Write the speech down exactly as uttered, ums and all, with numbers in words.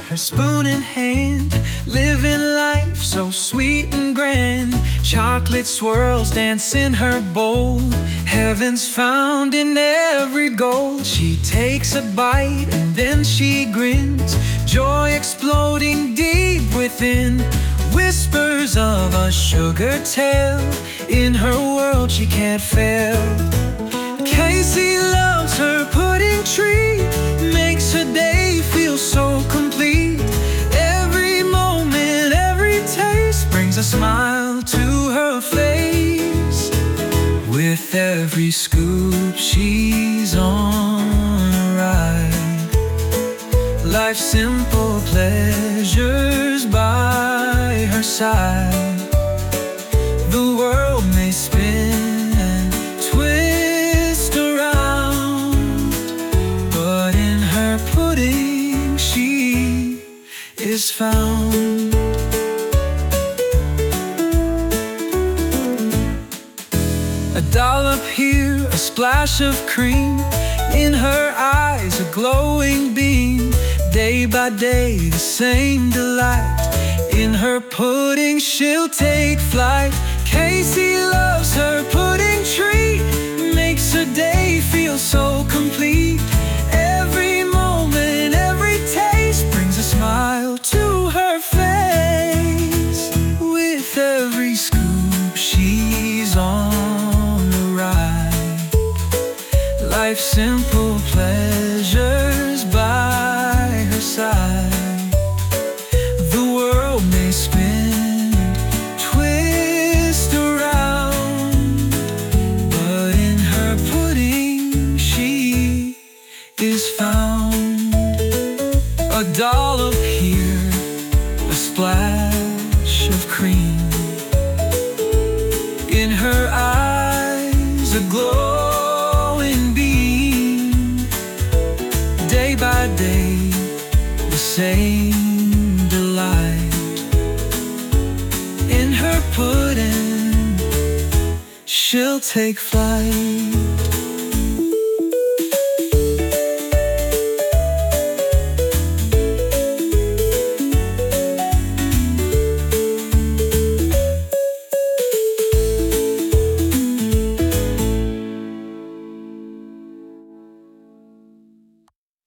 her spoon in hand, living life so sweet and grand. Chocolate swirls dance in her bowl, heaven's found in every goal. She takes a bite and then she grins, joy exploding deep within. Whispers of a sugar tale, in her world she can't fail. Casey loves her pudding treat, makes her day feel so complete. Every moment, every taste brings a smile to her face. With every scoop she's on a ride, life's simple pleasures by her side. The world may spin and twist around, but in her pudding she is found. A dollop here, a splash of cream, in her eyes a glowing beam. Day by day the same delight, in her pudding she'll take flight. Casey loves her pudding treat, makes her day feel so complete. Every moment, every taste brings a smile to her face. With every scoop she's on the ride, life's simple pleasures by her side. The world may spin, twist around, but in her pudding she is found. A dollop here, a splash of cream, in her eyes a glowing beam. Day by day the same delight, in her pudding she'll take flight.